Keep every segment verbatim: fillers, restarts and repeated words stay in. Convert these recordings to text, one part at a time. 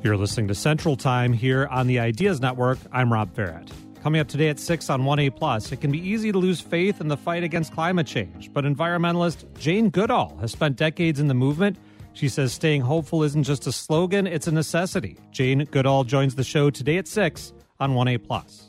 You're listening to Central Time here on the Ideas Network. I'm Rob Farrett. Coming up today at six on one A plus, it can be easy to lose faith in the fight against climate change, but environmentalist Jane Goodall has spent decades in the movement. She says staying hopeful isn't just a slogan, it's a necessity. Jane Goodall joins the show today at six on one A plus.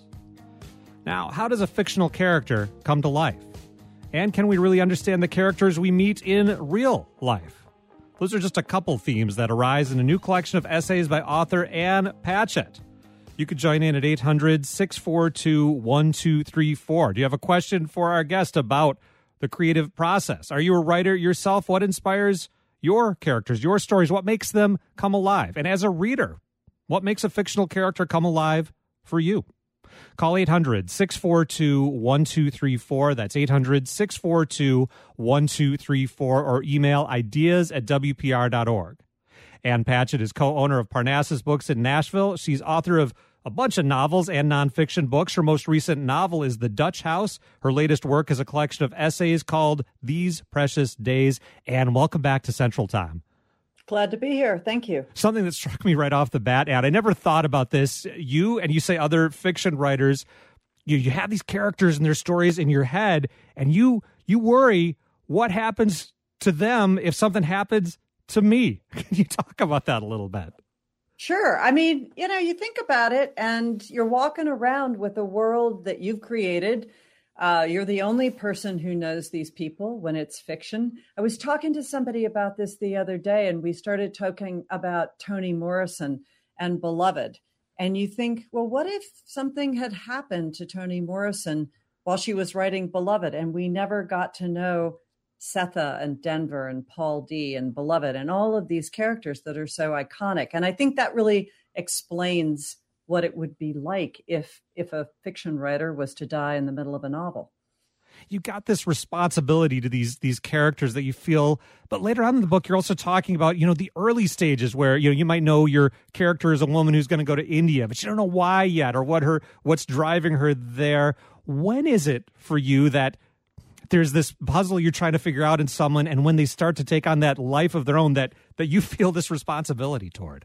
Now, how does a fictional character come to life? And can we really understand the characters we meet in real life? Those are just a couple themes that arise in a new collection of essays by author Ann Patchett. You could join in at eight hundred, six four two, one two three four. Do you have a question for our guest about the creative process? Are you a writer yourself? What inspires your characters, your stories? What makes them come alive? And as a reader, what makes a fictional character come alive for you? Call eight hundred, six four two, one two three four. That's eight hundred, six four two, one two three four, or email ideas at w p r dot org. Ann Patchett is co-owner of Parnassus Books in Nashville. She's author of a bunch of novels and nonfiction books. Her most recent novel is The Dutch House. Her latest work is a collection of essays called These Precious Days. Ann, welcome back to Central Time. Glad to be here. Thank you. Something that struck me right off the bat, Ann, I never thought about this. You and you say other fiction writers, you, you have these characters and their stories in your head, and you you worry what happens to them if something happens to me. Can you talk about that a little bit? Sure. I mean, you know, you think about it and you're walking around with a world that you've created. Uh, you're the only person who knows these people when it's fiction. I was talking to somebody about this the other day, and we started talking about Toni Morrison and Beloved. And you think, well, what if something had happened to Toni Morrison while she was writing Beloved, and we never got to know Setha and Denver and Paul D and Beloved and all of these characters that are so iconic. And I think that really explains what it would be like if if a fiction writer was to die in the middle of a novel. You got this responsibility to these these characters that you feel, but later on in the book, you're also talking about, you know, the early stages where, you know, you might know your character is a woman who's going to go to India, but you don't know why yet or what her what's driving her there. When is it for you that there's this puzzle you're trying to figure out in someone, and when they start to take on that life of their own, that that you feel this responsibility toward?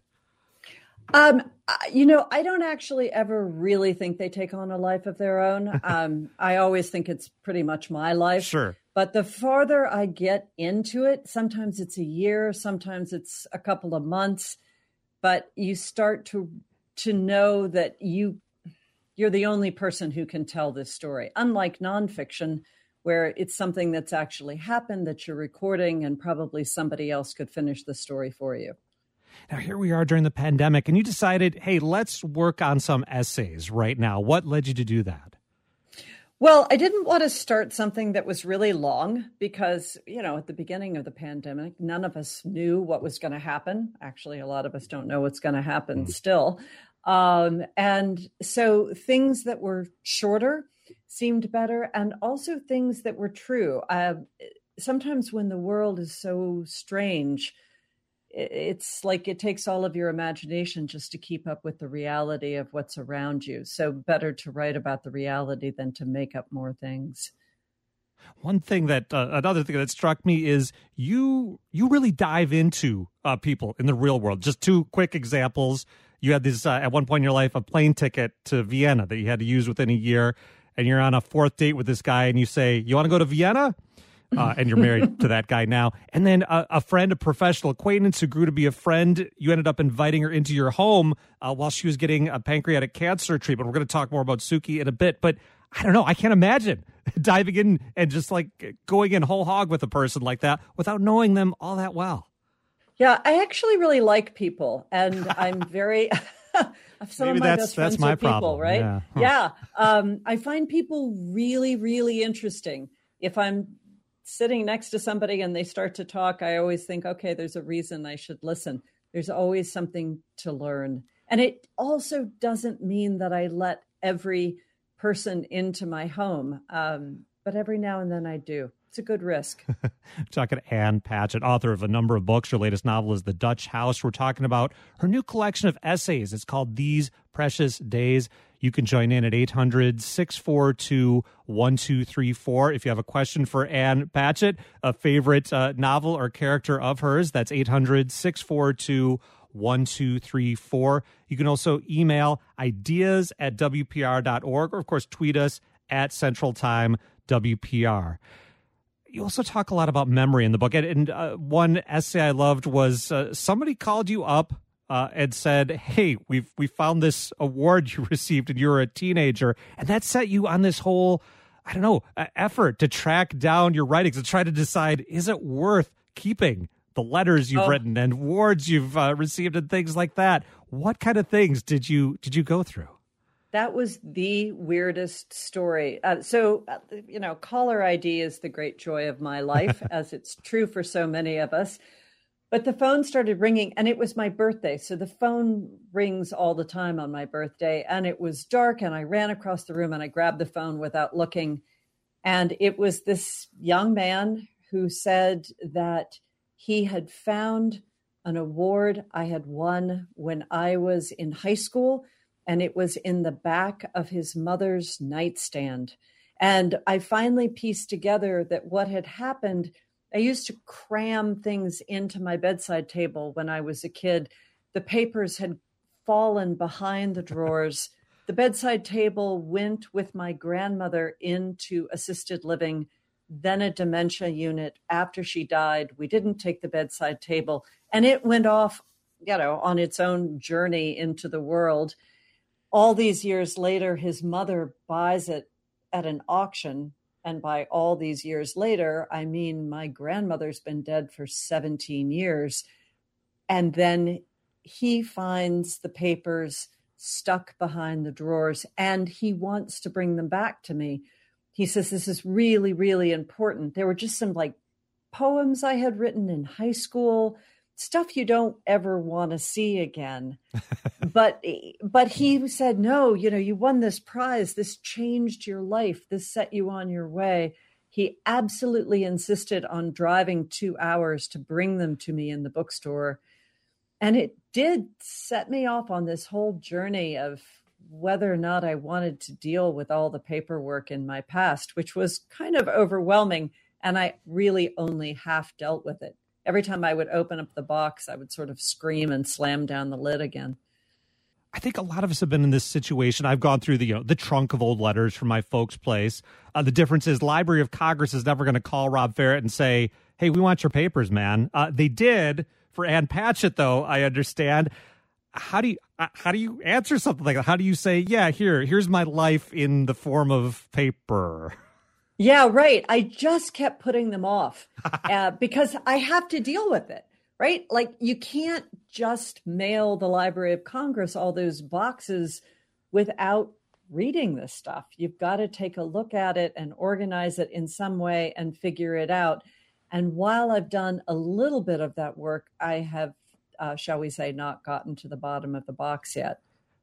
Um, you know, I don't actually ever really think they take on a life of their own. Um, I always think it's pretty much my life. Sure. But the farther I get into it, sometimes it's a year, sometimes it's a couple of months, but you start to to know that you you're the only person who can tell this story. Unlike nonfiction, where it's something that's actually happened that you're recording, and probably somebody else could finish the story for you. Now, here we are during the pandemic, and you decided, hey, let's work on some essays right now. What led you to do that? Well, I didn't want to start something that was really long because, you know, at the beginning of the pandemic, none of us knew what was going to happen. Actually, a lot of us don't know what's going to happen mm-hmm. still. Um, and so things that were shorter seemed better, and also things that were true. Uh, sometimes when the world is so strange, it's like it takes all of your imagination just to keep up with the reality of what's around you. So better to write about the reality than to make up more things. One thing that, uh, another thing that struck me is you you really dive into uh, people in the real world. Just two quick examples. You had this, uh, at one point in your life, a plane ticket to Vienna that you had to use within a year, and you're on a fourth date with this guy, and you say, you want to go to Vienna? Uh, and you're married to that guy now. And then a, a friend, a professional acquaintance who grew to be a friend, you ended up inviting her into your home uh, while she was getting a pancreatic cancer treatment. We're going to talk more about Suki in a bit, but I don't know. I can't imagine diving in and just like going in whole hog with a person like that without knowing them all that well. Yeah, I actually really like people, and I'm very... Some Maybe of my that's, best friends that's my are people, problem. right? Yeah. Huh. yeah. Um, I find people really, really interesting. If I'm sitting next to somebody and they start to talk, I always think, okay, there's a reason I should listen. There's always something to learn. And it also doesn't mean that I let every person into my home. Um, but every now and then I do. It's a good risk. Talking to Ann Patchett, author of a number of books. Her latest novel is The Dutch House. We're talking about her new collection of essays. It's called These Precious Days. You can join in at eight hundred, six four two, one two three four. If you have a question for Ann Patchett, a favorite uh, novel or character of hers, that's eight hundred, six four two, one two three four. You can also email ideas at W P R dot org, or of course tweet us at Central Time W P R. You also talk a lot about memory in the book. And, and uh, one essay I loved was uh, somebody called you up uh, and said, hey, we've we found this award you received and you were a teenager. And that set you on this whole, I don't know, uh, effort to track down your writings and try to decide, is it worth keeping the letters you've oh. written and awards you've uh, received and things like that? What kind of things did you did you go through? That was the weirdest story. Uh, so, uh, you know, caller I D is the great joy of my life, as it's true for so many of us. But the phone started ringing, and it was my birthday. So the phone rings all the time on my birthday, and it was dark, and I ran across the room, and I grabbed the phone without looking. And it was this young man who said that he had found an award I had won when I was in high school, and it was in the back of his mother's nightstand. And I finally pieced together that what had happened, I used to cram things into my bedside table when I was a kid. The papers had fallen behind the drawers. The bedside table went with my grandmother into assisted living, then a dementia unit. After she died, we didn't take the bedside table, and it went off, you know, on its own journey into the world. All these years later, his mother buys it at an auction. And by all these years later, I mean, my grandmother's been dead for seventeen years. And then he finds the papers stuck behind the drawers, and he wants to bring them back to me. He says, this is really, really important. There were just some like poems I had written in high school, stuff you don't ever want to see again. but but he said, no, you know, you won this prize. This changed your life. This set you on your way. He absolutely insisted on driving two hours to bring them to me in the bookstore. And it did set me off on this whole journey of whether or not I wanted to deal with all the paperwork in my past, which was kind of overwhelming. And I really only half dealt with it. Every time I would open up the box, I would sort of scream and slam down the lid again. I think a lot of us have been in this situation. I've gone through the, you know, the trunk of old letters from my folks' place. Uh, the difference is Library of Congress is never going to call Rob Ferret and say, hey, we want your papers, man. Uh, they did for Ann Patchett, though, I understand. How do you uh, how do you answer something like that? How do you say, yeah, here, here's my life in the form of paper? Yeah, right. I just kept putting them off uh, because I have to deal with it, right? Like you can't just mail the Library of Congress all those boxes without reading this stuff. You've got to take a look at it and organize it in some way and figure it out. And while I've done a little bit of that work, I have, uh, shall we say, not gotten to the bottom of the box yet.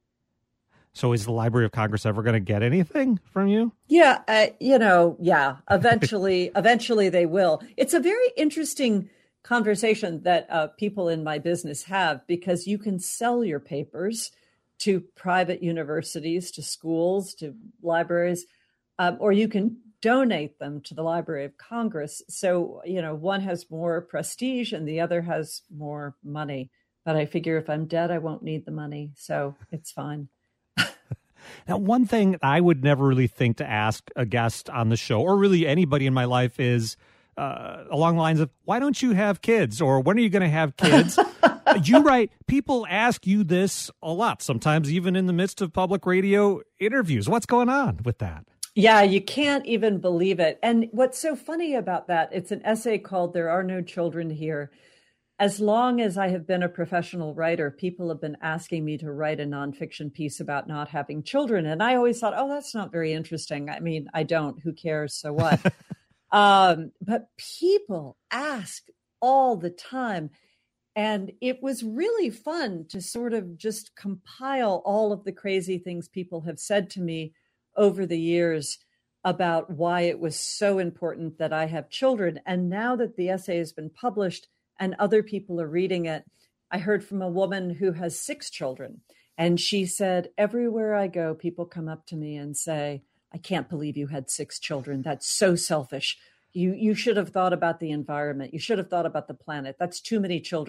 So is the Library of Congress ever going to get anything from you? Yeah, uh, you know, yeah, eventually, eventually they will. It's a very interesting conversation that uh, people in my business have, because you can sell your papers to private universities, to schools, to libraries, um, or you can donate them to the Library of Congress. So, you know, one has more prestige and the other has more money. But I figure if I'm dead, I won't need the money. So it's fine. Now, one thing I would never really think to ask a guest on the show, or really anybody in my life, is uh, along the lines of, why don't you have kids? Or when are you going to have kids? You write, people ask you this a lot, sometimes even in the midst of public radio interviews. What's going on with that? Yeah, you can't even believe it. And what's so funny about that, it's an essay called There Are No Children Here. As long as I have been a professional writer, people have been asking me to write a nonfiction piece about not having children. And I always thought, oh, that's not very interesting. I mean, I don't. Who cares? So what? um, but people ask all the time. And it was really fun to sort of just compile all of the crazy things people have said to me over the years about why it was so important that I have children. And now that the essay has been published, and other people are reading it, I heard from a woman who has six children. And she said, everywhere I go, people come up to me and say, I can't believe you had six children. That's so selfish. You, you should have thought about the environment. You should have thought about the planet. That's too many children.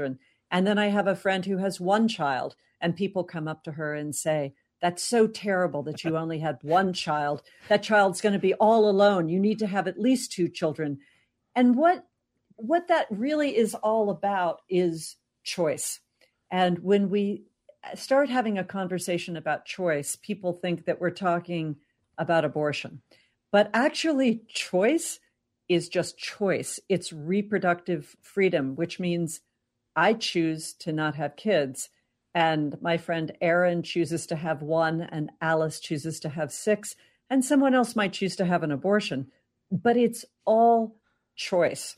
And then I have a friend who has one child, and people come up to her and say, that's so terrible that you only had one child. That child's going to be all alone. You need to have at least two children. And what what that really is all about is choice. And when we start having a conversation about choice, people think that we're talking about abortion. But actually, choice is just choice. It's reproductive freedom, which means I choose to not have kids. And my friend Erin chooses to have one, and Alice chooses to have six, and someone else might choose to have an abortion. But it's all choice.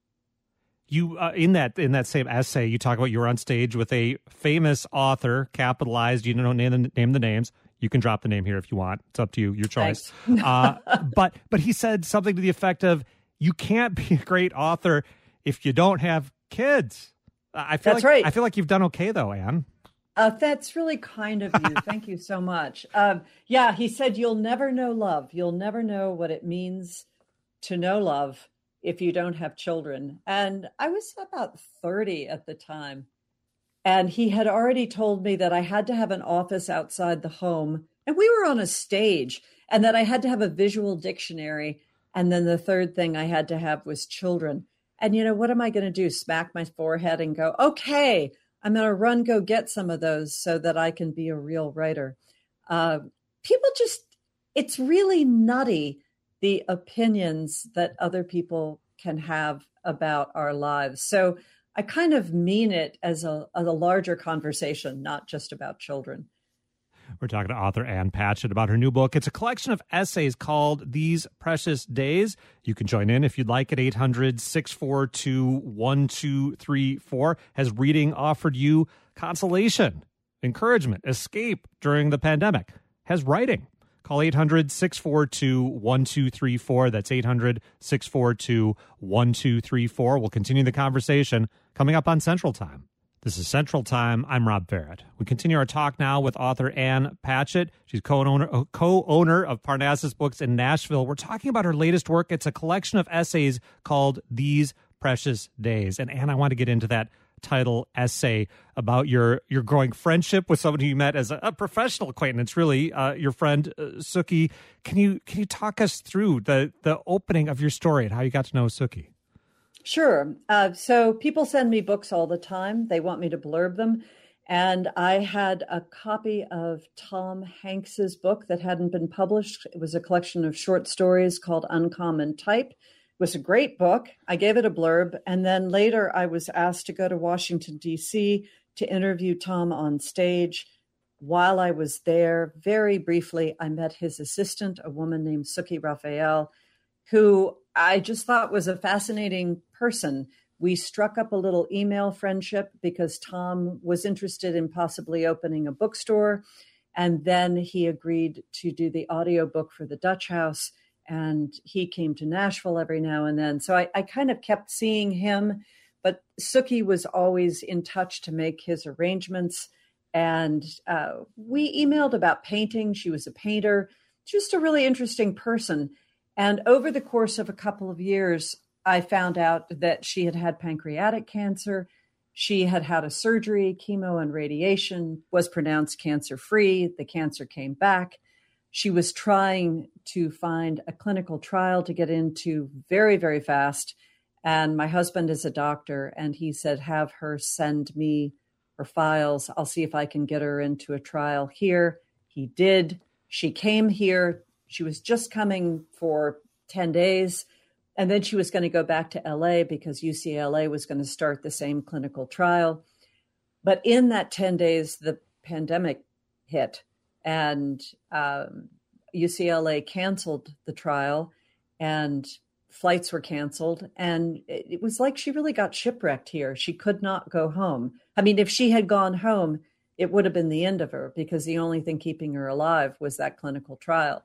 You uh, in that in that same essay, you talk about you were on stage with a famous author, capitalized. You don't name the, name the names. You can drop the name here if you want. It's up to you, your choice. uh, but but he said something to the effect of, "You can't be a great author if you don't have kids." I feel That's like, right. I feel like you've done okay though, Anne. Uh, that's really kind of you. Thank you so much. Um, yeah, he said, you'll never know love. You'll never know what it means to know love if you don't have children. And I was about thirty at the time. And he had already told me that I had to have an office outside the home. And we were on a stage, and that I had to have a visual dictionary. And then the third thing I had to have was children. And, you know, what am I going to do? Smack my forehead and go, okay, I'm going to run, go get some of those so that I can be a real writer. Uh, people just, it's really nutty, the opinions that other people can have about our lives. So I kind of mean it as a, as a larger conversation, not just about children. We're talking to author Ann Patchett about her new book. It's a collection of essays called These Precious Days. You can join in if you'd like at eight hundred, six four two, one two three four. Has reading offered you consolation, encouragement, escape during the pandemic? Has writing? Call eight hundred, six four two, one two three four. That's eight hundred, six four two, one two three four. We'll continue the conversation coming up on Central Time. This is Central Time. I'm Rob Barrett. We continue our talk now with author Ann Patchett. She's co-owner, co-owner of Parnassus Books in Nashville. We're talking about her latest work. It's a collection of essays called These Precious Days. And Ann, I want to get into that title essay about your your growing friendship with someone who you met as a, a professional acquaintance, really, uh, your friend uh, Suki. Can you can you talk us through the the opening of your story and how you got to know Suki? Sure. Uh, so people send me books all the time. They want me to blurb them. And I had a copy of Tom Hanks's book that hadn't been published. It was a collection of short stories called Uncommon Type. It was a great book. I gave it a blurb. And then later I was asked to go to Washington, D C to interview Tom on stage. While I was there, very briefly, I met his assistant, a woman named Suki Raphael, who I just thought was a fascinating person. We struck up a little email friendship because Tom was interested in possibly opening a bookstore. And then he agreed to do the audiobook for the Dutch House. And he came to Nashville every now and then. So I, I kind of kept seeing him. But Suki was always in touch to make his arrangements. And uh, we emailed about painting. She was a painter, just a really interesting person. And over the course of a couple of years, I found out that she had had pancreatic cancer. She had had a surgery, chemo and radiation, was pronounced cancer-free. The cancer came back. She was trying to find a clinical trial to get into very, very fast. And my husband is a doctor, and he said, have her send me her files. I'll see if I can get her into a trial here. He did. She came here. She was just coming for ten days, and then she was going to go back to L A because U C L A was going to start the same clinical trial. But in that ten days, the pandemic hit, and um, U C L A canceled the trial, and flights were canceled. And it was like she really got shipwrecked here. She could not go home. I mean, if she had gone home, it would have been the end of her because the only thing keeping her alive was that clinical trial.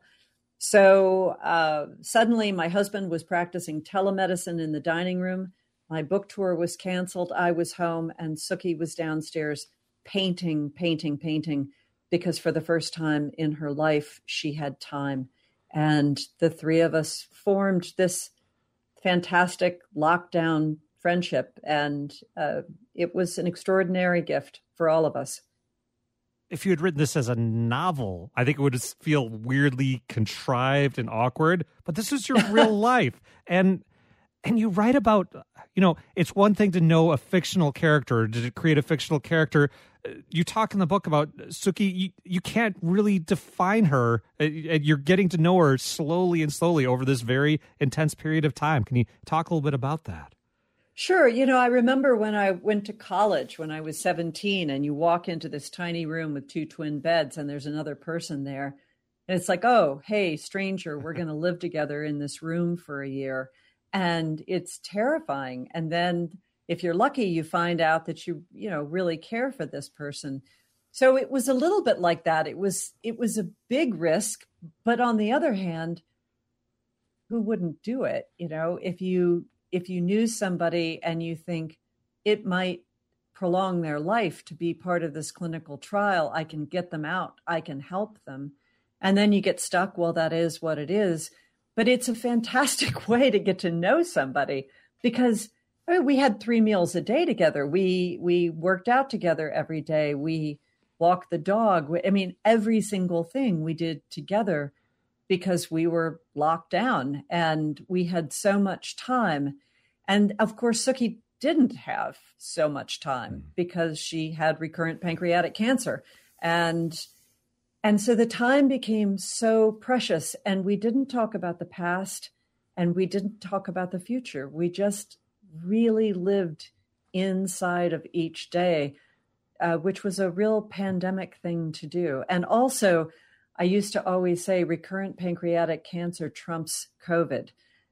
So uh, suddenly my husband was practicing telemedicine in the dining room. My book tour was canceled. I was home, and Suki was downstairs painting, painting, painting, because for the first time in her life, she had time. And the three of us formed this fantastic lockdown friendship. And uh, it was an extraordinary gift for all of us. If you had written this as a novel, I think it would just feel weirdly contrived and awkward. But this is your real life. And and you write about, you know, it's one thing to know a fictional character, to create a fictional character. You talk in the book about Sookie. You, you can't really define her. You're getting to know her slowly and slowly over this very intense period of time. Can you talk a little bit about that? Sure. You know, I remember when I went to college when I was seventeen, and you walk into this tiny room with two twin beds and there's another person there. And it's like, oh, hey, stranger, we're going to live together in this room for a year. And it's terrifying. And then if you're lucky, you find out that you, you know, really care for this person. So it was a little bit like that. It was, it was a big risk, but on the other hand, who wouldn't do it? You know, if you, if you knew somebody and you think it might prolong their life to be part of this clinical trial, I can get them out, I can help them. And then you get stuck. Well, that is what it is. But it's a fantastic way to get to know somebody because I mean, we had three meals a day together. We we worked out together every day. We walked the dog. I mean, every single thing we did together because we were locked down and we had so much time. And of course, Sookie didn't have so much time because she had recurrent pancreatic cancer. And And so the time became so precious, and we didn't talk about the past and we didn't talk about the future. We just really lived inside of each day, uh, which was a real pandemic thing to do. And also, I used to always say recurrent pancreatic cancer trumps COVID.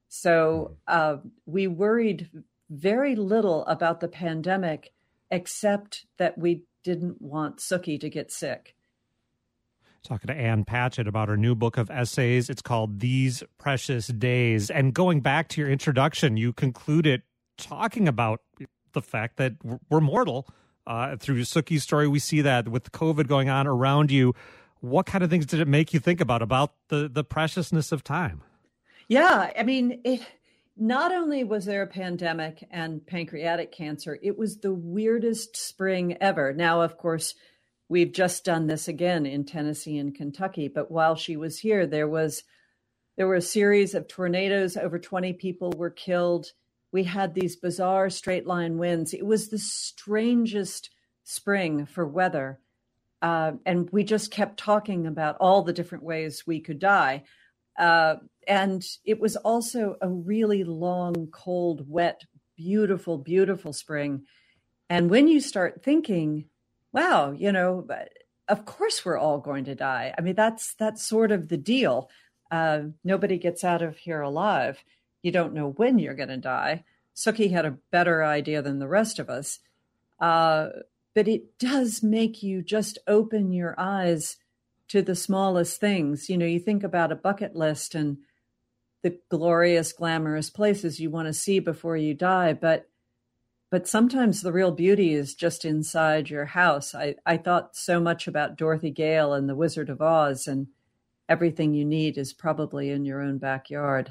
So uh, we worried very little about the pandemic, except that we didn't want Sookie to get sick. Talking to Ann Patchett about her new book of essays. It's called These Precious Days. And going back to your introduction, you concluded talking about the fact that we're mortal. Uh, through Sookie's story, we see that with COVID going on around you. What kind of things did it make you think about, about the, the preciousness of time? Yeah, I mean, it, not only was there a pandemic and pancreatic cancer, it was the weirdest spring ever. Now, of course, we've just done this again in Tennessee and Kentucky. But while she was here, there was there were a series of tornadoes. Over twenty people were killed. We had these bizarre straight line winds. It was the strangest spring for weather. Uh, and we just kept talking about all the different ways we could die. Uh, and it was also a really long, cold, wet, beautiful, beautiful spring. And when you start thinking, wow, you know, of course we're all going to die. I mean, that's that's sort of the deal. Uh, nobody gets out of here alive. You don't know when you're going to die. Sookie had a better idea than the rest of us. Uh, but it does make you just open your eyes to the smallest things. You know, you think about a bucket list and the glorious, glamorous places you want to see before you die, but But sometimes the real beauty is just inside your house. I, I thought so much about Dorothy Gale and The Wizard of Oz, and everything you need is probably in your own backyard.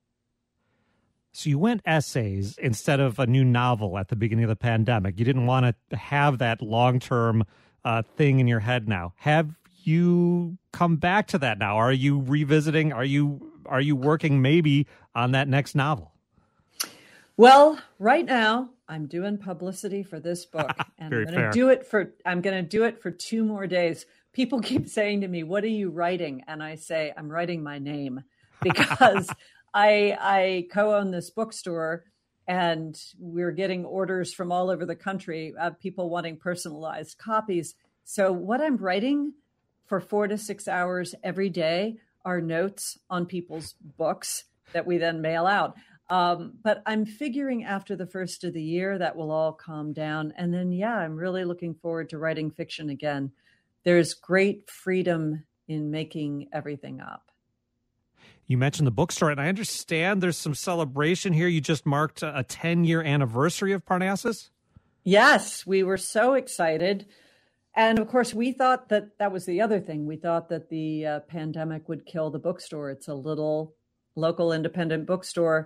So you went essays instead of a new novel at the beginning of the pandemic. You didn't want to have that long-term uh, thing in your head now. Have you come back to that now? Are you revisiting? Are you are you working maybe on that next novel? Well, right now, I'm doing publicity for this book, and I'm going to do it for I'm going to do it for two more days. People keep saying to me, "What are you writing?" And I say, "I'm writing my name," because I I co-own this bookstore, and we're getting orders from all over the country of people wanting personalized copies. So what I'm writing for four to six hours every day are notes on people's books that we then mail out. Um, but I'm figuring after the first of the year that will all calm down. And then, yeah, I'm really looking forward to writing fiction again. There's great freedom in making everything up. You mentioned the bookstore, and I understand there's some celebration here. You just marked a ten-year anniversary of Parnassus? Yes, we were so excited. And of course, we thought that that was the other thing. We thought that the uh, pandemic would kill the bookstore. It's a little local independent bookstore.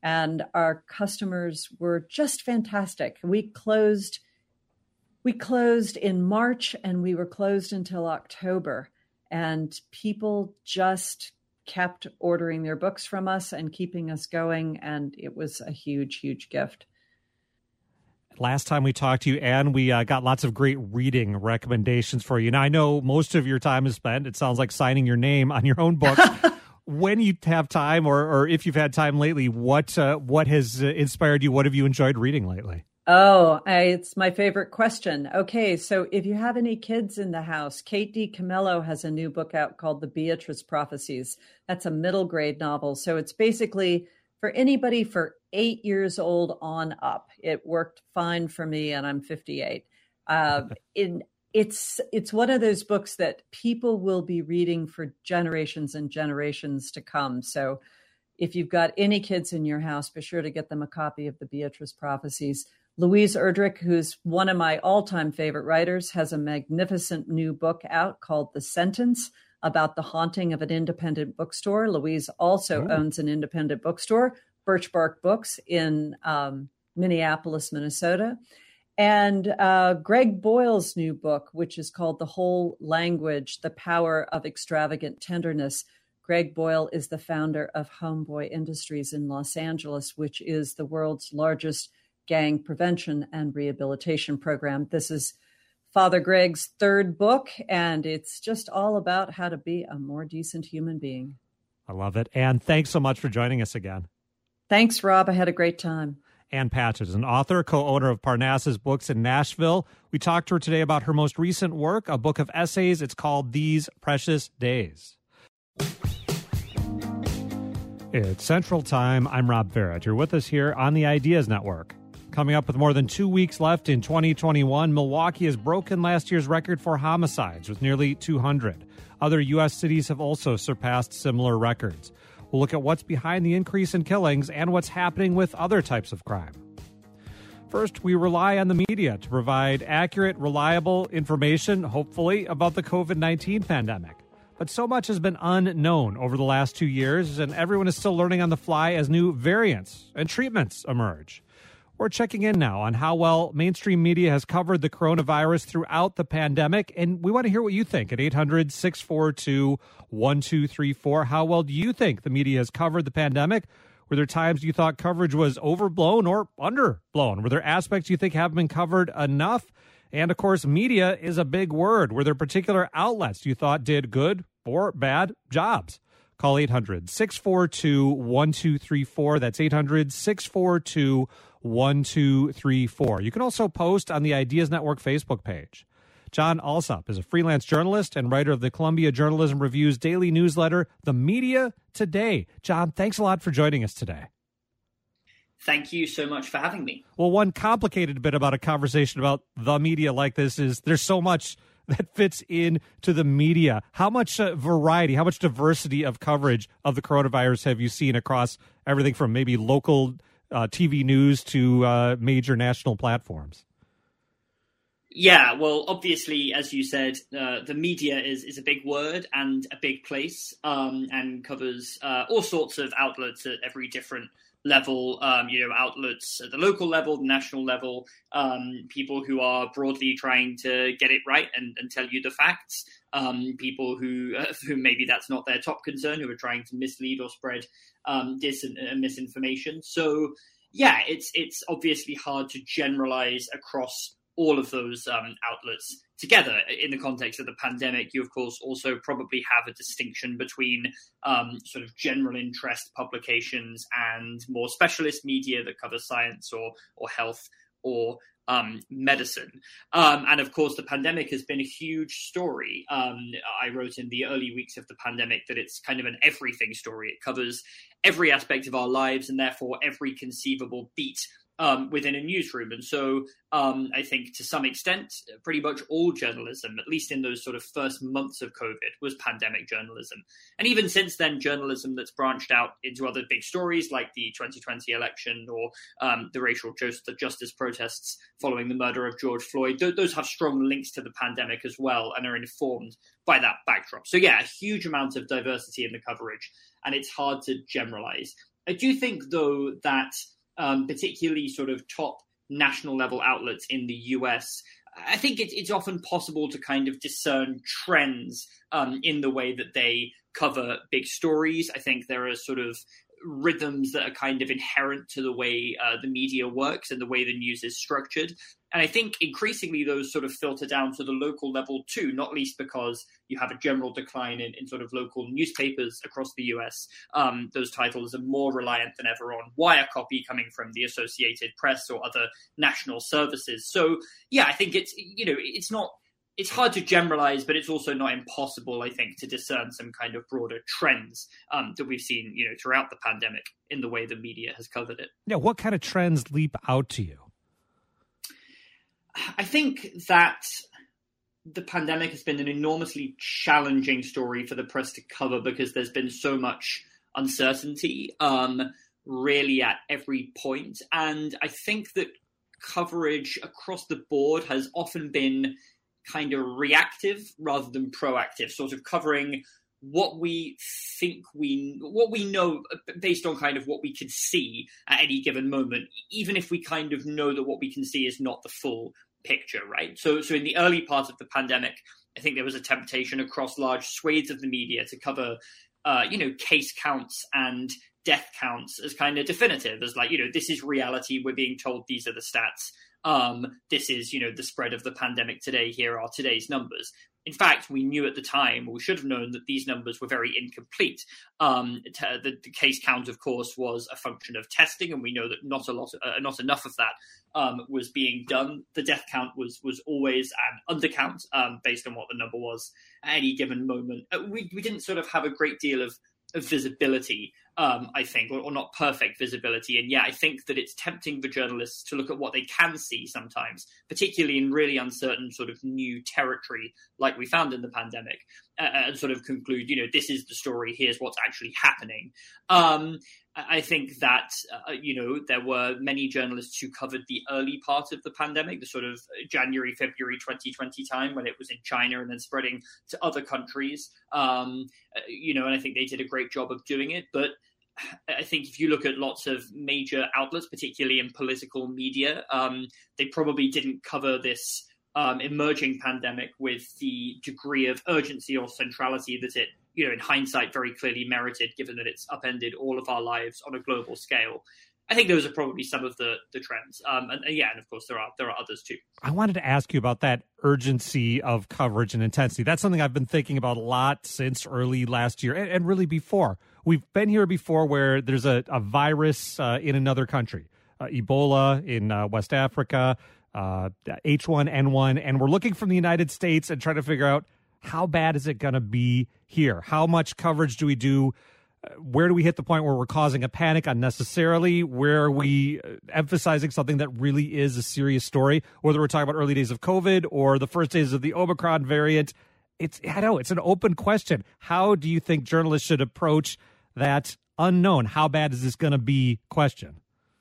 and our customers were just fantastic. We closed, we closed in March, and we were closed until October, and people just kept ordering their books from us and keeping us going, and it was a huge, huge gift. Last time we talked to you, Anne, we uh, got lots of great reading recommendations for you. Now, I know most of your time is spent, it sounds like, signing your name on your own books. When you have time, or, or if you've had time lately, what uh, what has uh, inspired you? What have you enjoyed reading lately? Oh, I, it's my favorite question. Okay, so if you have any kids in the house, Kate DiCamillo has a new book out called The Beatrice Prophecies. That's a middle grade novel. So it's basically for anybody for eight years old on up. It worked fine for me, and I'm fifty-eight. Uh, in, it's it's one of those books that people will be reading for generations and generations to come. So if you've got any kids in your house, be sure to get them a copy of The Beatrice Prophecies. Louise Erdrich, who's one of my all-time favorite writers, has a magnificent new book out called The Sentence, about the haunting of an independent bookstore. Louise also Ooh. owns an independent bookstore, Birch Bark Books, in um, Minneapolis, Minnesota. And uh, Greg Boyle's new book, which is called The Whole Language, The Power of Extravagant Tenderness. Greg Boyle is the founder of Homeboy Industries in Los Angeles, which is the world's largest gang prevention and rehabilitation program. This is Father Greg's third book, and it's just all about how to be a more decent human being. I love it. Anne, thanks so much for joining us again. Thanks, Rob. I had a great time. Anne Patchett is an author, co-owner of Parnassus Books in Nashville. We talked to her today about her most recent work, a book of essays. It's called These Precious Days. It's Central Time. I'm Rob Barrett. You're with us here on the Ideas Network. Coming up with more than two weeks left in twenty twenty-one, Milwaukee has broken last year's record for homicides with nearly two hundred. Other U S cities have also surpassed similar records. We'll look at what's behind the increase in killings and what's happening with other types of crime. First, we rely on the media to provide accurate, reliable information, hopefully, about the covid nineteen pandemic. But so much has been unknown over the last two years, and everyone is still learning on the fly as new variants and treatments emerge. We're checking in now on how well mainstream media has covered the coronavirus throughout the pandemic, and we want to hear what you think at eight hundred, six four two, one two three four. How well do you think the media has covered the pandemic? Were there times you thought coverage was overblown or underblown? Were there aspects you think haven't been covered enough? And, of course, media is a big word. Were there particular outlets you thought did good or bad jobs? Call eight hundred, six four two, one two three four. That's eight hundred, six four two, one two three four. You can also post on the Ideas Network Facebook page. John Alsop is a freelance journalist and writer of the Columbia Journalism Review's daily newsletter, The Media Today. John, thanks a lot for joining us today. Thank you so much for having me. Well, one complicated bit about a conversation about the media like this is there's so much that fits into the media. How much uh, variety, how much diversity of coverage of the coronavirus have you seen across everything from maybe local uh, T V news to uh, major national platforms? Yeah, well, obviously, as you said, uh, the media is, is a big word and a big place, um, and covers uh, all sorts of outlets at every different level, um, you know, outlets at the local level, the national level, um, people who are broadly trying to get it right and, and tell you the facts, um, people who, uh, who maybe that's not their top concern, who are trying to mislead or spread um, dis and, and misinformation. So, yeah, it's it's obviously hard to generalize across all of those um, outlets together. In the context of the pandemic, you, of course, also probably have a distinction between um, sort of general interest publications and more specialist media that covers science or or health or um, medicine. Um, and, of course, the pandemic has been a huge story. Um, I wrote in the early weeks of the pandemic that it's kind of an everything story. It covers every aspect of our lives and, therefore, every conceivable beat Um, within a newsroom. And so um, I think to some extent, pretty much all journalism, at least in those sort of first months of COVID, was pandemic journalism. And even since then, journalism that's branched out into other big stories like the twenty twenty election or um, the racial justice protests following the murder of George Floyd, th- those have strong links to the pandemic as well and are informed by that backdrop. So yeah, a huge amount of diversity in the coverage, and it's hard to generalize. I do think, though, that um, particularly sort of top national level outlets in the U S, I think it, it's often possible to kind of discern trends um, in the way that they cover big stories. I think there are sort of rhythms that are kind of inherent to the way uh, the media works and the way the news is structured. And I think increasingly those sort of filter down to the local level too, not least because you have a general decline in, in sort of local newspapers across the U S. Um, those titles are more reliant than ever on wire copy coming from the Associated Press or other national services. So, yeah, I think it's, you know, it's not, it's hard to generalize, but it's also not impossible, I think, to discern some kind of broader trends um, that we've seen, you know, throughout the pandemic in the way the media has covered it. Yeah, what kind of trends leap out to you? I think that the pandemic has been an enormously challenging story for the press to cover because there's been so much uncertainty, um, really at every point. And I think that coverage across the board has often been kind of reactive rather than proactive, sort of covering what we think we, what we know based on kind of what we can see at any given moment, even if we kind of know that what we can see is not the full picture, right? So, so in the early part of the pandemic, I think there was a temptation across large swathes of the media to cover, uh, you know, case counts and death counts as kind of definitive, as like, you know, this is reality. We're being told these are the stats. Um, this is, you know, the spread of the pandemic today. Here are today's numbers. In fact, we knew at the time, or we should have known, that these numbers were very incomplete. Um, t- the, the case count, of course, was a function of testing, and we know that not a lot, uh, not enough of that um, was being done. The death count was was always an undercount um, based on what the number was at any given moment. Uh, we we didn't sort of have a great deal of of visibility, um, I think, or, or not perfect visibility. And yeah, I think that it's tempting for journalists to look at what they can see sometimes, particularly in really uncertain sort of new territory like we found in the pandemic, uh, and sort of conclude, you know, this is the story, here's what's actually happening. Um, I think that, uh, you know, there were many journalists who covered the early part of the pandemic, the sort of January, February twenty twenty time when it was in China and then spreading to other countries, um, you know, and I think they did a great job of doing it. But I think if you look at lots of major outlets, particularly in political media, um, they probably didn't cover this um, emerging pandemic with the degree of urgency or centrality that it, you know, in hindsight, very clearly merited, given that it's upended all of our lives on a global scale. I think those are probably some of the the trends. Um, and, and yeah, and of course, there are there are others too. I wanted to ask you about that urgency of coverage and intensity. That's something I've been thinking about a lot since early last year, and, and really before. We've been here before where there's a, a virus uh, in another country, uh, Ebola in uh, West Africa, uh, H one N one, and we're looking from the United States and trying to figure out, how bad is it going to be here? How much coverage do we do? Where do we hit the point where we're causing a panic unnecessarily? Where are we emphasizing something that really is a serious story? Whether we're talking about early days of COVID or the first days of the Omicron variant, it's, I know, it's an open question. How do you think journalists should approach that unknown, how bad is this going to be question?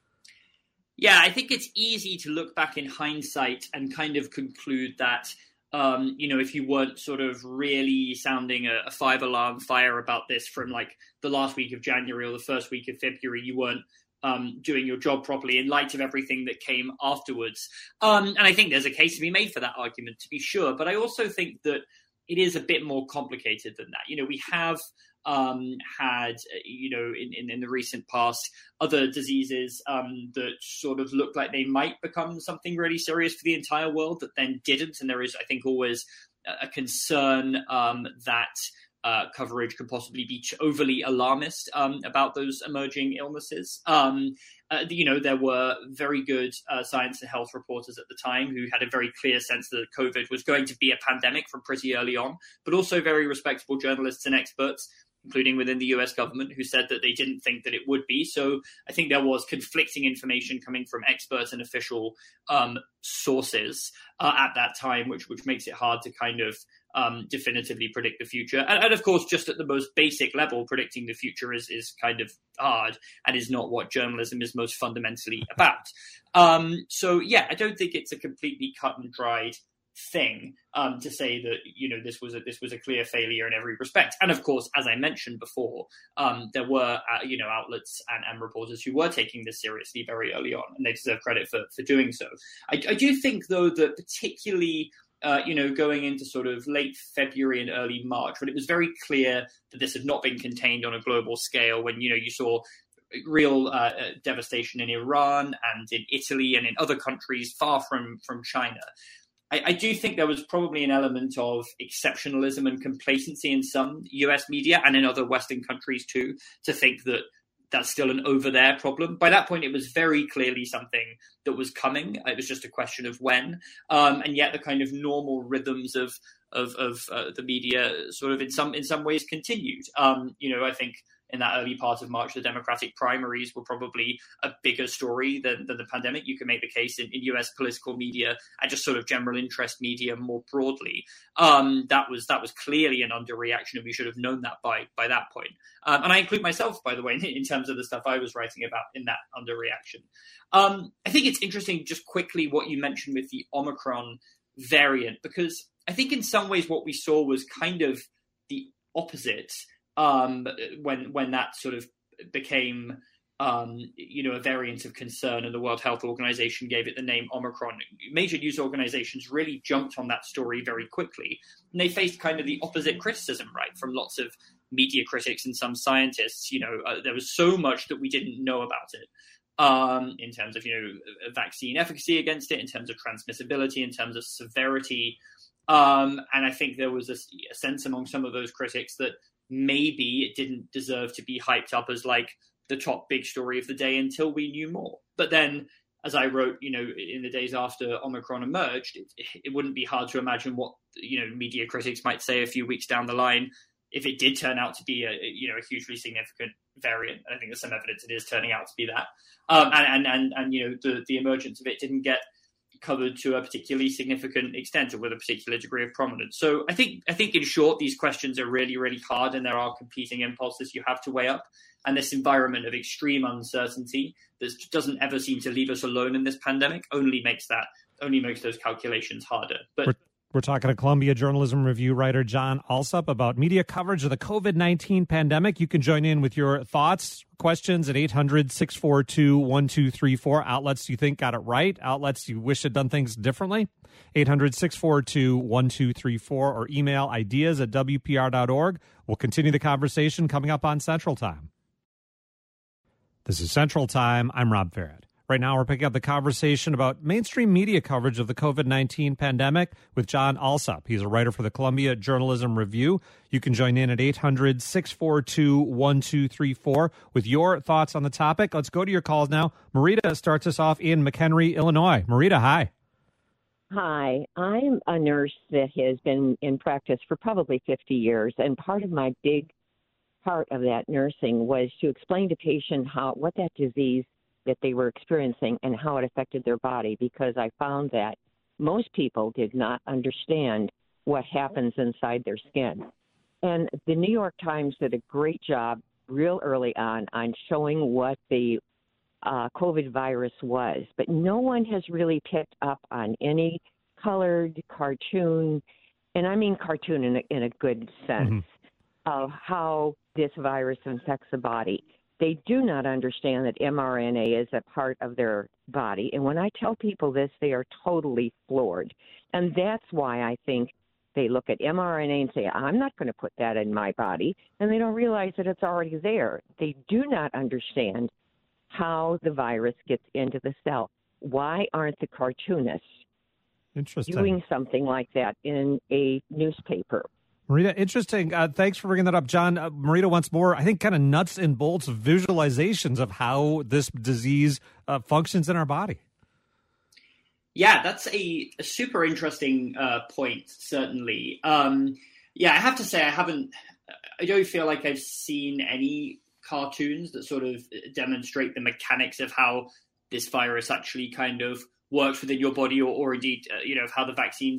Yeah, I think it's easy to look back in hindsight and kind of conclude that Um, you know, if you weren't sort of really sounding a, a five alarm fire about this from like the last week of January or the first week of February, you weren't um, doing your job properly in light of everything that came afterwards. Um, and I think there's a case to be made for that argument, to be sure. But I also think that it is a bit more complicated than that. You know, we have um, had, you know, in, in, in the recent past, other diseases um, that sort of looked like they might become something really serious for the entire world that then didn't. And there is, I think, always a concern um, that uh, coverage could possibly be overly alarmist um, about those emerging illnesses. Um, uh, you know, there were very good uh, science and health reporters at the time who had a very clear sense that COVID was going to be a pandemic from pretty early on, but also very respectable journalists and experts, including within the U S government, who said that they didn't think that it would be. So I think there was conflicting information coming from experts and official um, sources uh, at that time, which which makes it hard to kind of um, definitively predict the future. And, and of course, just at the most basic level, predicting the future is, is kind of hard and is not what journalism is most fundamentally about. Um, so yeah, I don't think it's a completely cut and dried thing um, to say that, you know, this was a, this was a clear failure in every respect. And of course, as I mentioned before, um, there were, uh, you know, outlets and, and reporters who were taking this seriously very early on, and they deserve credit for, for doing so. I, I do think, though, that particularly, uh, you know, going into sort of late February and early March, when it was very clear that this had not been contained on a global scale, when, you know, you saw real uh, devastation in Iran and in Italy and in other countries far from, from China. I, I do think there was probably an element of exceptionalism and complacency in some U S media and in other Western countries too, to think that that's still an over there problem. By that point, it was very clearly something that was coming. It was just a question of when. Um, and yet the kind of normal rhythms of of, of uh, the media sort of in some in some ways continued. Um, you know, I think in that early part of March, the Democratic primaries were probably a bigger story than, than the pandemic. You can make the case in, in U S political media and just sort of general interest media more broadly. Um, that was that was clearly an underreaction, and we should have known that by by that point. Um, and I include myself, by the way, in, in terms of the stuff I was writing about in that underreaction. Um, I think it's interesting, just quickly, what you mentioned with the Omicron variant, because I think in some ways what we saw was kind of the opposite. Um, when when that sort of became, um, you know, a variant of concern, and the World Health Organization gave it the name Omicron, major news organizations really jumped on that story very quickly, and they faced kind of the opposite criticism, right, from lots of media critics and some scientists. You know, uh, there was so much that we didn't know about it. Um, in terms of, you know, vaccine efficacy against it, in terms of transmissibility, in terms of severity. Um, and I think there was a, a sense among some of those critics that maybe it didn't deserve to be hyped up as like the top big story of the day until we knew more. But then, as I wrote, you know, in the days after Omicron emerged, it, it wouldn't be hard to imagine what, you know, media critics might say a few weeks down the line if it did turn out to be a, you know, a hugely significant variant. I think there's some evidence it is turning out to be that. Um, and, and, and, and, you know, the, the emergence of it didn't get covered to a particularly significant extent or with a particular degree of prominence. So I think, I think in short, these questions are really, really hard, and there are competing impulses you have to weigh up. And this environment of extreme uncertainty that doesn't ever seem to leave us alone in this pandemic only makes that, only makes those calculations harder. But We're- We're talking to Columbia Journalism Review writer John Alsup about media coverage of the COVID nineteen pandemic. You can join in with your thoughts, questions at eight hundred, six four two, one two three four. Outlets you think got it right, outlets you wish had done things differently. eight hundred, six four two, one two three four, or email ideas at w p r dot org. We'll continue the conversation coming up on Central Time. This is Central Time. I'm Rob Farrett. Right now, we're picking up the conversation about mainstream media coverage of the COVID nineteen pandemic with John Alsup. He's a writer for the Columbia Journalism Review. You can join in at eight hundred, six four two, one two three four with your thoughts on the topic. Let's go to your calls now. Marita starts us off in McHenry, Illinois. Marita, hi. Hi. I'm a nurse that has been in practice for probably fifty years, and part of my big part of that nursing was to explain to patients how what that disease that they were experiencing and how it affected their body, because I found that most people did not understand what happens inside their skin. And the New York Times did a great job real early on on showing what the uh, COVID virus was, but no one has really picked up on any colored cartoon, and I mean cartoon in a, in a good sense, mm-hmm. of how this virus infects the body. They do not understand that mRNA is a part of their body. And when I tell people this, they are totally floored. And that's why I think they look at mRNA and say, I'm not going to put that in my body. And they don't realize that it's already there. They do not understand how the virus gets into the cell. Why aren't the cartoonists Interesting. doing something like that in a newspaper? Marita, interesting. Uh, thanks for bringing that up, John. Uh, Marita, once more, I think kind of nuts and bolts visualizations of how this disease uh, functions in our body. Yeah, that's a, a super interesting uh, point, certainly. Um, yeah, I have to say I haven't, I don't feel like I've seen any cartoons that sort of demonstrate the mechanics of how this virus actually kind of works within your body, or, or indeed, uh, you know, how the vaccines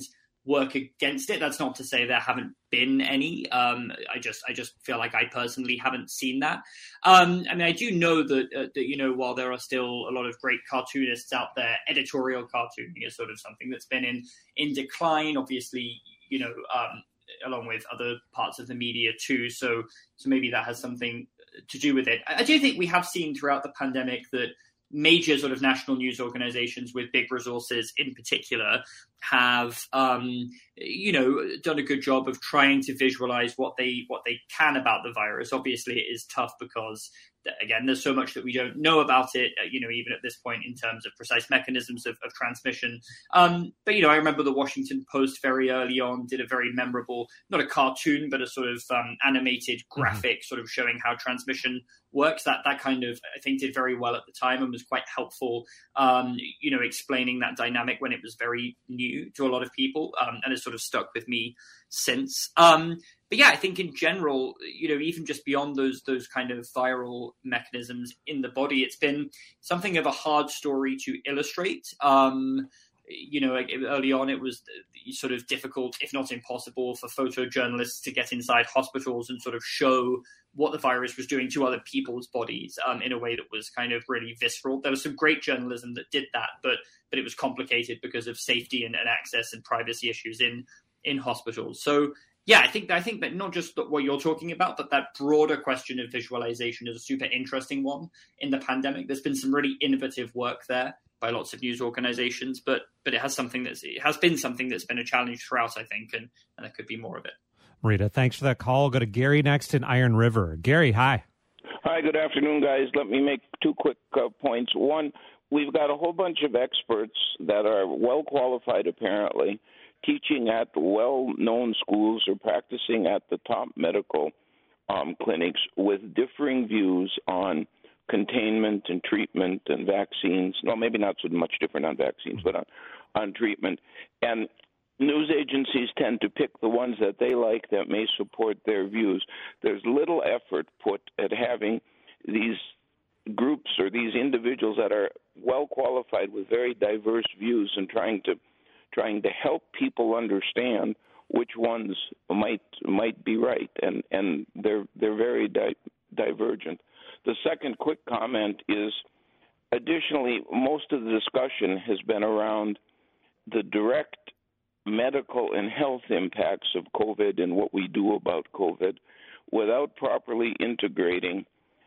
work against it. That's not to say there haven't been any. Um, I just I just feel like I personally haven't seen that. Um, I mean, I do know that, uh, that, you know, while there are still a lot of great cartoonists out there, editorial cartooning is sort of something that's been in, in decline, obviously, you know, um, along with other parts of the media too. So, so maybe that has something to do with it. I, I do think we have seen throughout the pandemic that major sort of national news organizations with big resources in particular have, um, you know, done a good job of trying to visualize what they what they can about the virus. Obviously, it is tough because, again, there's so much that we don't know about it, you know, even at this point in terms of precise mechanisms of, of transmission. Um, but, you know, I remember the Washington Post very early on did a very memorable, not a cartoon, but a sort of um, animated graphic mm-hmm. sort of showing how transmission works. That that kind of, I think, did very well at the time and was quite helpful, um, you know, explaining that dynamic when it was very new to a lot of people, um, and has sort of stuck with me since. Um, but yeah, I think in general, you know, even just beyond those those kind of viral mechanisms in the body, it's been something of a hard story to illustrate. Um, you know, early on, it was sort of difficult, if not impossible, for photojournalists to get inside hospitals and sort of show what the virus was doing to other people's bodies um, in a way that was kind of really visceral. There was some great journalism that did that, but but it was complicated because of safety and, and access and privacy issues in in hospitals. So yeah, I think I think that not just what you're talking about, but that broader question of visualization is a super interesting one in the pandemic. There's been some really innovative work there by lots of news organizations, but but it has something that's it has been something that's been a challenge throughout, I think, and, and there could be more of it. Marita, thanks for that call. We'll go to Gary next in Iron River. Gary, hi. Hi, good afternoon, guys. Let me make two quick uh, points. One, we've got a whole bunch of experts that are well qualified, apparently, teaching at well-known schools or practicing at the top medical um, clinics with differing views on containment and treatment and vaccines. No, maybe not so much different on vaccines, but on, on treatment. And news agencies tend to pick the ones that they like that may support their views. There's little effort put at having these groups or these individuals that are well qualified with very diverse views and trying to trying to help people understand which ones might might be right, and and they're they're very di- divergent. The second quick comment is, additionally, most of the discussion has been around the direct medical and health impacts of COVID and what we do about COVID without properly integrating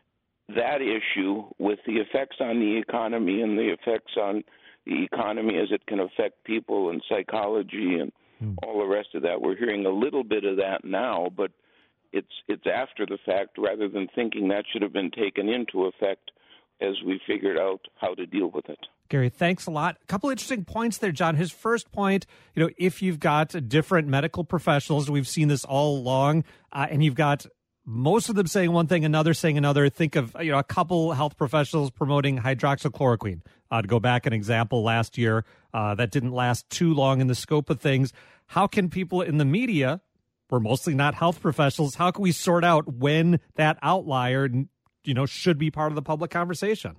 that issue with the effects on the economy and the effects on the economy as it can affect people and psychology and mm. all the rest of that. We're hearing a little bit of that now, but it's it's after the fact rather than thinking that should have been taken into effect as we figured out how to deal with it. Gary, thanks a lot. A couple interesting points there, John. His first point, you know, if you've got different medical professionals, we've seen this all along, uh, and you've got most of them saying one thing, another saying another. Think of, you know, a couple health professionals promoting hydroxychloroquine. Uh, to go back an example last year, uh, that didn't last too long in the scope of things. How can people in the media, we're mostly not health professionals, how can we sort out when that outlier, you know, should be part of the public conversation?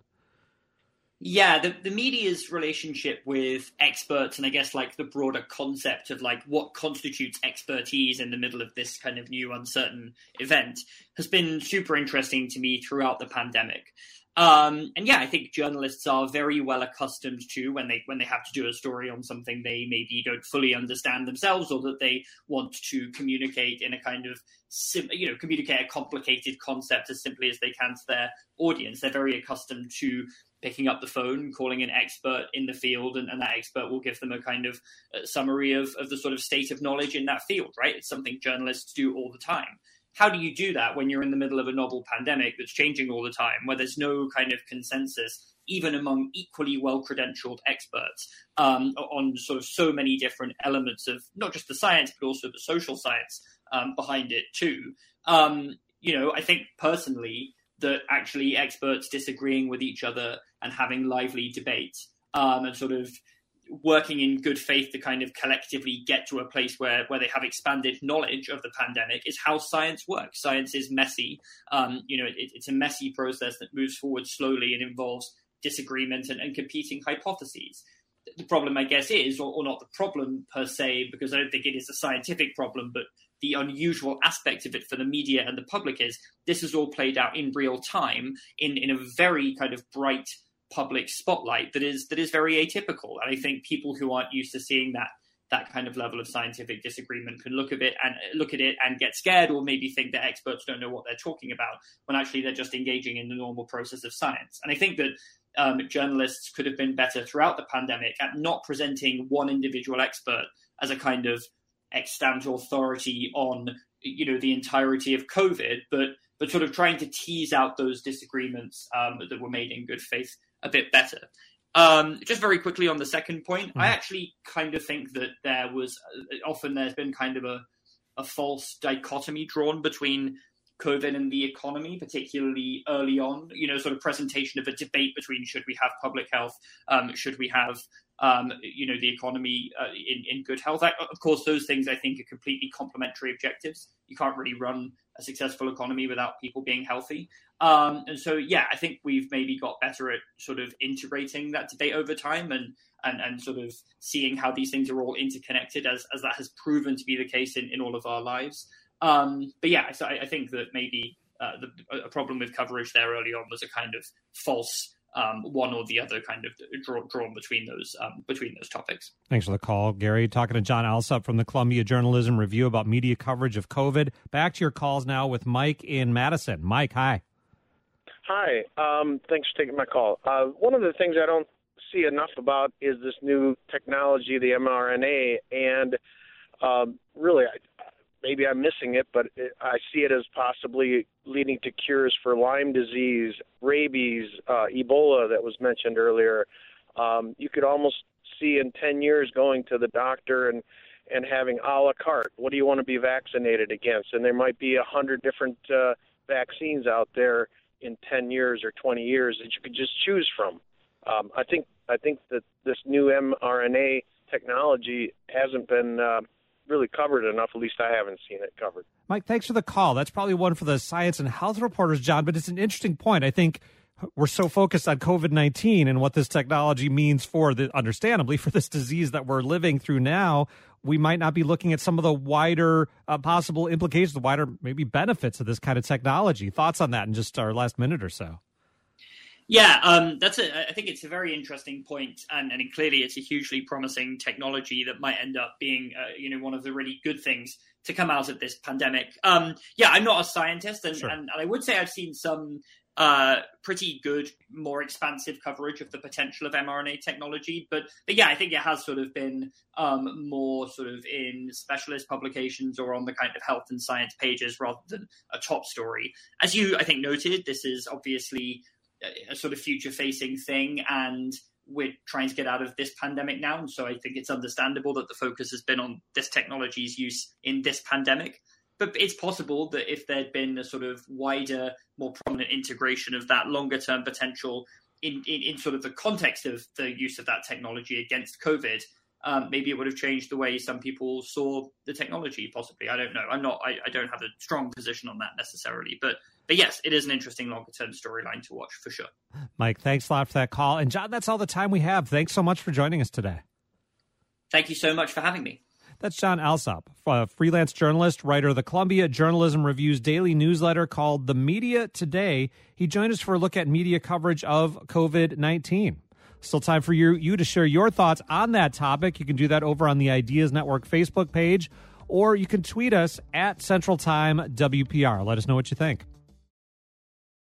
Yeah, the, the media's relationship with experts and I guess like the broader concept of like what constitutes expertise in the middle of this kind of new uncertain event has been super interesting to me throughout the pandemic. Um, and yeah, I think journalists are very well accustomed to when they when they have to do a story on something they maybe don't fully understand themselves or that they want to communicate in a kind of, sim- you know, communicate a complicated concept as simply as they can to their audience. They're very accustomed to picking up the phone, calling an expert in the field, and, and that expert will give them a kind of uh, summary of, of the sort of state of knowledge in that field, right? It's something journalists do all the time. How do you do that when you're in the middle of a novel pandemic that's changing all the time, where there's no kind of consensus, even among equally well-credentialed experts, um, on sort of so many different elements of not just the science, but also the social science um, behind it too? Um, you know, I think personally that actually experts disagreeing with each other and having lively debate um, and sort of working in good faith to kind of collectively get to a place where, where they have expanded knowledge of the pandemic is how science works. Science is messy. Um, you know, it, it's a messy process that moves forward slowly and involves disagreement and, and competing hypotheses. the problem, I guess, is, or, or not the problem per se, because I don't think it is a scientific problem, but the unusual aspect of it for the media and the public is this is all played out in real time in, in a very kind of bright public spotlight that is that is very atypical. And I think people who aren't used to seeing that that kind of level of scientific disagreement can look at it and look at it and get scared, or maybe think that experts don't know what they're talking about when actually they're just engaging in the normal process of science. And I think that um, journalists could have been better throughout the pandemic at not presenting one individual expert as a kind of extant authority on, you know, the entirety of COVID, but but sort of trying to tease out those disagreements um, that were made in good faith a bit better. Um, just very quickly on the second point, mm-hmm. I actually kind of think that there was often there's been kind of a, a false dichotomy drawn between COVID and the economy, particularly early on, you know, sort of presentation of a debate between should we have public health, um, should we have, um, you know, the economy uh, in, in good health. I, of course, those things I think are completely complementary objectives. You can't really run a successful economy without people being healthy. Um, and so, yeah, I think we've maybe got better at sort of integrating that debate over time and and, and sort of seeing how these things are all interconnected, as, as that has proven to be the case in, in all of our lives. Um, but yeah, so I, I think that maybe uh, the, a problem with coverage there early on was a kind of false um, one or the other kind of draw, drawn between those um, between those topics. Thanks for the call, Gary. Talking to John Alsop from the Columbia Journalism Review about media coverage of COVID. Back to your calls now with Mike in Madison. Mike, hi. Hi. Um, thanks for taking my call. Uh, one of the things I don't see enough about is this new technology, the mRNA, and um, really, I, maybe I'm missing it, but it, I see it as possibly leading to cures for Lyme disease, rabies, uh, Ebola that was mentioned earlier. Um, you could almost see in ten years going to the doctor and, and having a la carte, what do you want to be vaccinated against? And there might be a hundred different uh, vaccines out there in ten years or twenty years that you could just choose from. Um, I think I think that this new mRNA technology hasn't been uh, really covered enough. At least I haven't seen it covered. Mike, thanks for the call. That's probably one for the science and health reporters, John, but it's an interesting point. I think we're so focused on COVID nineteen and what this technology means for the, understandably, for this disease that we're living through now. We might not be looking at some of the wider uh, possible implications, the wider maybe benefits of this kind of technology. Thoughts on that in just our last minute or so? Yeah, um, that's a, I think it's a very interesting point, and, and clearly it's a hugely promising technology that might end up being, uh, you know, one of the really good things to come out of this pandemic. Um, yeah, I'm not a scientist, and, sure. and, and I would say I've seen some uh, pretty good, more expansive coverage of the potential of mRNA technology. But, but yeah, I think it has sort of been um, more sort of in specialist publications or on the kind of health and science pages rather than a top story. As you, I think, noted, this is obviously a sort of future-facing thing, and we're trying to get out of this pandemic now. And so I think it's understandable that the focus has been on this technology's use in this pandemic. But it's possible that if there'd been a sort of wider, more prominent integration of that longer-term potential in, in, in sort of the context of the use of that technology against COVID, um, maybe it would have changed the way some people saw the technology, possibly. I don't know. I'm not, I, I don't have a strong position on that necessarily. But But yes, it is an interesting longer-term storyline to watch, for sure. Mike, thanks a lot for that call. And John, that's all the time we have. Thanks so much for joining us today. Thank you so much for having me. That's John Alsop, a freelance journalist, writer of the Columbia Journalism Review's daily newsletter called The Media Today. He joined us for a look at media coverage of COVID nineteen. Still time for you, you to share your thoughts on that topic. You can do that over on the Ideas Network Facebook page, or you can tweet us at Central Time W P R. Let us know what you think.